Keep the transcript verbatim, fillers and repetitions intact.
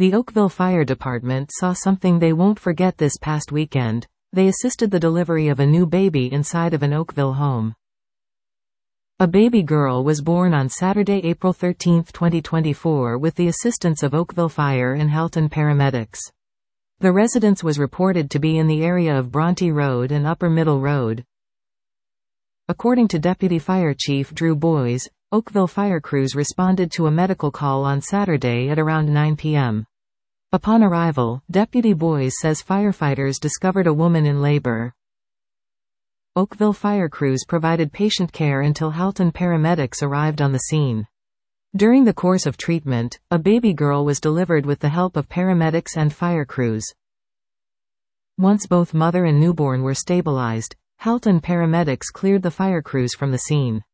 The Oakville Fire Department saw something they won't forget this past weekend. They assisted the delivery of a new baby inside of an Oakville home. A baby girl was born on Saturday, April thirteenth, twenty twenty-four with the assistance of Oakville Fire and Halton paramedics. The residence was reported to be in the area of Bronte Road and Upper Middle Road. According to Deputy Fire Chief Drew Boyes, Oakville fire crews responded to a medical call on Saturday at around nine p m Upon arrival, Deputy Boyes says firefighters discovered a woman in labor. Oakville fire crews provided patient care until Halton paramedics arrived on the scene. During the course of treatment, a baby girl was delivered with the help of paramedics and fire crews. Once both mother and newborn were stabilized, Halton paramedics cleared the fire crews from the scene.